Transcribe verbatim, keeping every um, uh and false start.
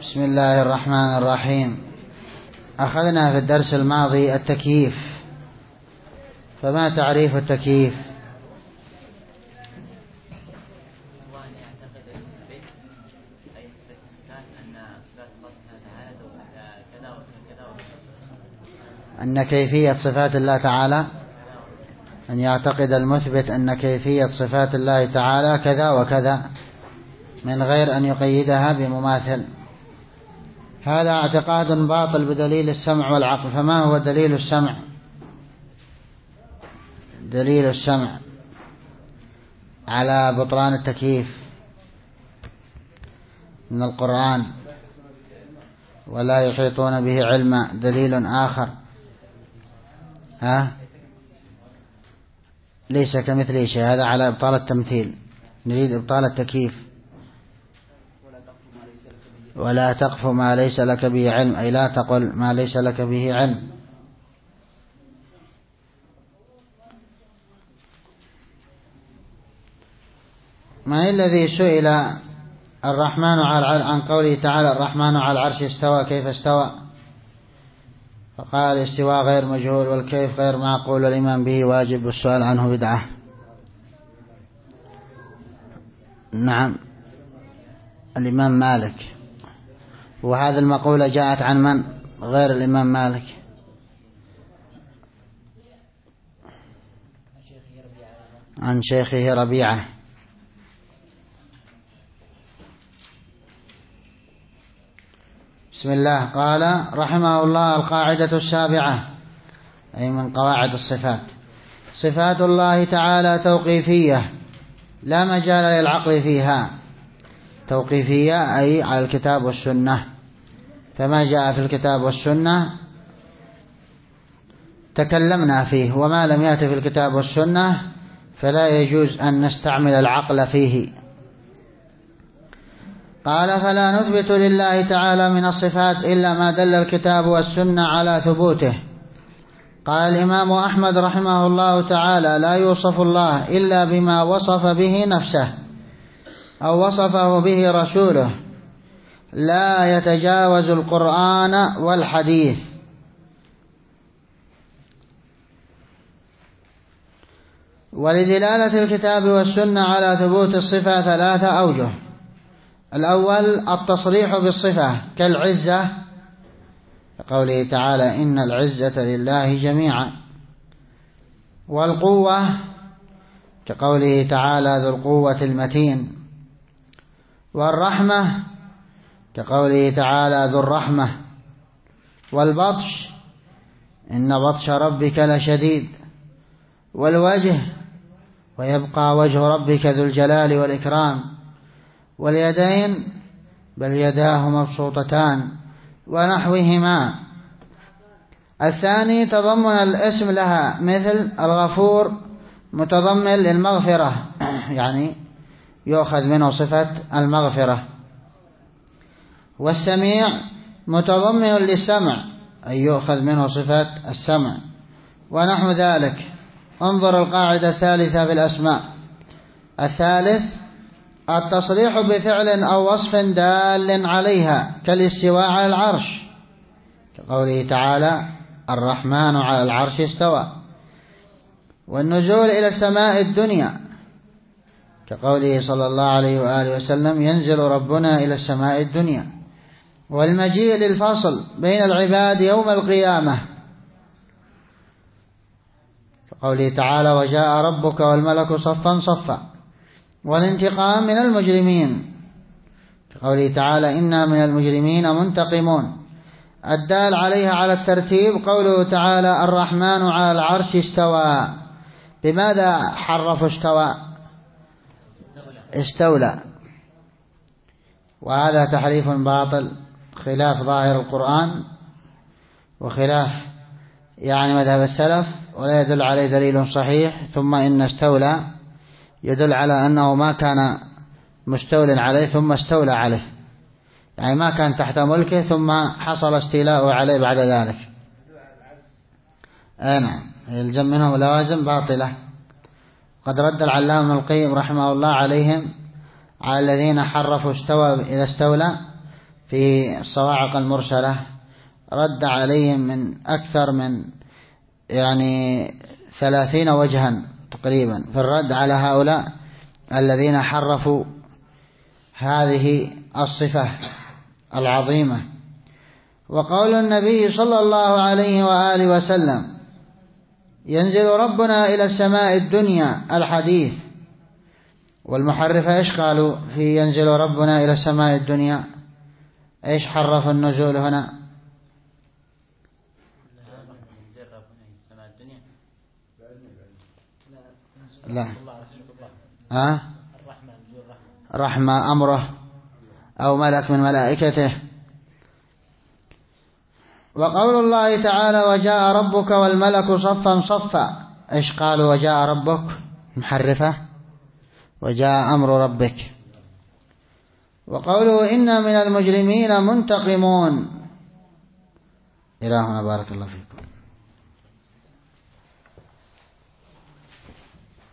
بسم الله الرحمن الرحيم. أخذنا في الدرس الماضي التكييف، فما تعريف التكييف؟ أن كيفية صفات الله تعالى، أن يعتقد المثبت أن كيفية صفات الله تعالى كذا وكذا من غير أن يقيدها بمماثل. هذا اعتقاد باطل بدليل السمع والعقل. فما هو دليل السمع؟ دليل السمع على بطلان التكييف من القرآن: ولا يحيطون به علما. دليل آخر: ها ليس كمثله شيء. هذا على إبطال التمثيل. نريد إبطال التكييف. ولا تقف ما ليس لك به علم، أي لا تقل ما ليس لك به علم. ما الذي سئل الرحمن على عن قوله تعالى: الرحمن على العرش استوى، كيف استوى؟ فقال: الاستواء غير مجهول، والكيف غير معقول، والإيمان به واجب، والسؤال عنه بدعة. نعم، الإمام مالك. وهذا المقولة جاءت عن من غير الإمام مالك؟ عن شيخه ربيعة. بسم الله. قال رحمه الله: القاعدة السابعة، أي من قواعد الصفات: صفات الله تعالى توقيفية لا مجال للعقل فيها. توقيفية أي على الكتاب والسنة، فما جاء في الكتاب والسنة تكلمنا فيه، وما لم يأت في الكتاب والسنة فلا يجوز أن نستعمل العقل فيه. قال: فلا نثبت لله تعالى من الصفات إلا ما دل الكتاب والسنة على ثبوته. قال الإمام أحمد رحمه الله تعالى: لا يوصف الله إلا بما وصف به نفسه أو وصفه به رسوله، لا يتجاوز القرآن والحديث. ولدلالة الكتاب والسنة على ثبوت الصفة ثلاثة أوجه: الأول التصريح بالصفة كالعزة، قوله تعالى: إن العزة لله جميعا. والقوة كقوله تعالى: ذو القوة المتين. والرحمة كقوله تعالى: ذو الرحمة. والبطش: إن بطش ربك لشديد. والوجه: ويبقى وجه ربك ذو الجلال والإكرام. واليدين: بل يداه مبسوطتان، ونحوهما. الثاني تضمن الاسم لها، مثل الغفور متضمن للمغفرة، يعني يؤخذ منه صفة المغفرة. والسميع متضمن للسمع، أي يؤخذ منه صفة السمع، ونحو ذلك. انظر القاعدة الثالثة في الأسماء. الثالث التصريح بفعل أو وصف دال عليها، كالاستواء على العرش، كقوله تعالى: الرحمن على العرش استوى. والنزول إلى السماء الدنيا، كقوله صلى الله عليه وآله وسلم: ينزل ربنا إلى السماء الدنيا. والمجيء للفصل بين العباد يوم القيامة، كقوله تعالى: وجاء ربك والملك صفا صفا. والانتقام من المجرمين، كقوله تعالى: إنا من المجرمين منتقمون. الدال عليها على الترتيب قوله تعالى: الرحمن على العرش استوى. بماذا حرف استوى؟ استولى. وهذا تحريف باطل خلاف ظاهر القرآن وخلاف يعني مذهب السلف، ولا يدل عليه دليل صحيح. ثم إن استولى يدل على أنه ما كان مستول عليه ثم استولى عليه، يعني ما كان تحت ملكه ثم حصل استيلاء عليه بعد ذلك. نعم، يلزم منه لوازم باطلة. قد رد العلامة ابن القيم رحمه الله عليهم، على الذين حرفوا استوى إذا استولى، في الصواعق المرسلة رد عليهم من أكثر من يعني ثلاثين وجها تقريبا في الرد على هؤلاء الذين حرفوا هذه الصفة العظيمة. وقول النبي صلى الله عليه وآله وسلم ينزل ربنا إلى السماء الدنيا الحديث، والمحرفة إيش قالوا في ينزل ربنا إلى السماء الدنيا؟ إيش حرف النزول هنا؟ لا ها رحمة أمره أو ملك من ملائكته. وقول الله تعالى وجاء ربك والملك صفا صفا، إيش قالوا وجاء ربك؟ محرفة وجاء أمر ربك. وقوله إنا من المجرمين منتقمون. إلى هنا بارك الله فيك.